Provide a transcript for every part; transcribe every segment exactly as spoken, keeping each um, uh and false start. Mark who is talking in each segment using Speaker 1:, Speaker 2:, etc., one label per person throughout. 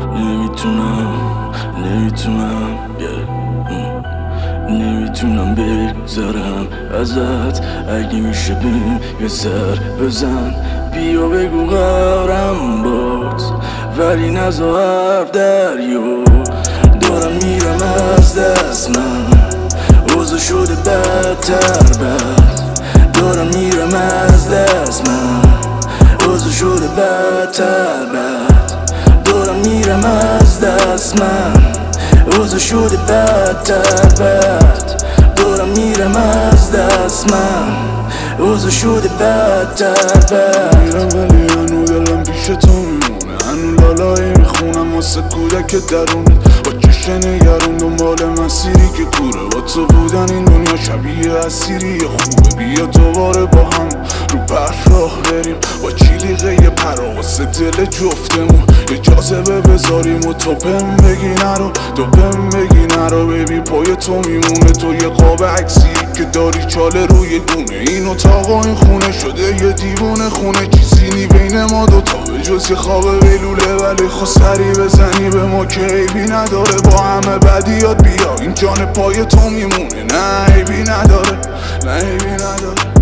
Speaker 1: نمیتونم نمیتونم yeah. نمیتونم بگذارم ازت، اگه میشه بیم یه سر بزن، بیا بگو قرارم باد، ولی نزا حرف دریو. دارم میرم از دست، من اوضاع شده بدتر بد. دارم میرم از دست، من اوضاع شده بدتر بد. دارم میرم از دست، من اوضاع شده بدتر بد. دارم میرم از دست، من اوضاع شده بدتر بد.
Speaker 2: میرم ولی هنو دلم پیش تو میمونه، هنو لالایی میخونم واسه کودک درونت. با چش نگرون دنبال مسیری که کوره، با تو بودن این دنیا شبیه اسیری خوبه. بیا دوباره با هم رو برف راه بریم، با چیلیقه یه پرا واسه دل جفتمون. یه جاذبه بذاریم و تو بهم بگی نرو، تو بهم بگی نرو. ببین پای تو میمونه، تو یه قاب عکسی که داری چاله روی گونه. این اتاق و این خونه شده یه دیوونه خونه، چیزی نی بین ما دوتا به جز یه خواب بیلوله. ولی خود سری بزنی به ما که عیبی نداره، با همه بدیات بیا این جان پای تو میمونه. نه عیبی نداره، نه عیبی نداره.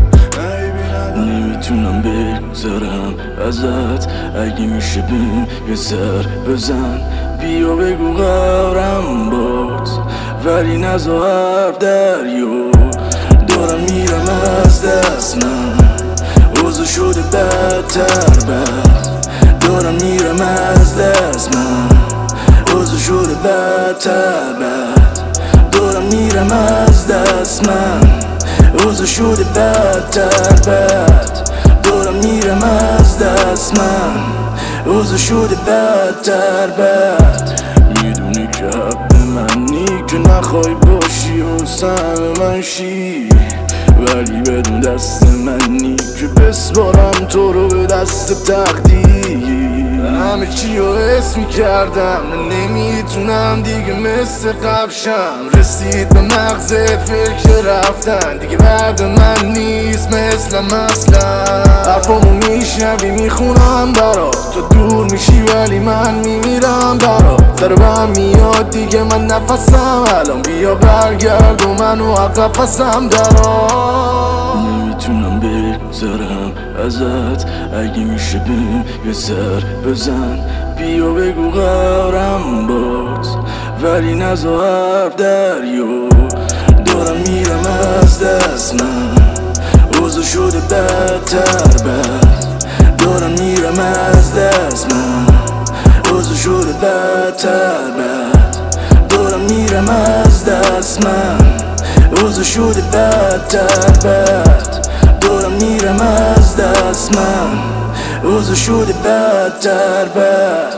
Speaker 1: نمیتونم بگذارم ازت، اگه میشه بیم یه سر بزن، بیا بگو قرارم باد، ولی نزا حرف دریو. دارم میرم از دست، من اوضاع شده بدتر بد. دارم میرم از دست، من اوضاع شده بدتر بد. دارم میرم از دست، من اوضاع شده بدتر بد. دارم میرم از دست، من اوضاع شده بدتر بد. میدونی که حق منی که نخوای باشی و سهم من شی، ولی بدون دست منی که بسپارم تو رو به دست تقدیر. همه چی رو حس میکردم، من نمیتونم دیگه مثل قبل شم. رسید به مغز فکر رفتن، دیگه بعد من نیست مثل مثلا. حرفامو میشنوی میخونم برات، تو دور میشی ولی من میمیرم برات. ضربم میاد دیگه من نفسم الان، بیا برگرد و منو قفسم درات. نمیتونم بگذارم ازت، اگه میشه بیم یه سر بزن، بیا بگو قرارم باد، ولی نزا حرف دریو. دارم میرم از دست، من اوضاع شده بدتر بد. دارم میرم از دست، من اوضاع شده بدتر بد. دارم میرم از دست، من اوضاع شده بدتر بد. دارم میرم از دست، من اوضاع شده بدتر بد.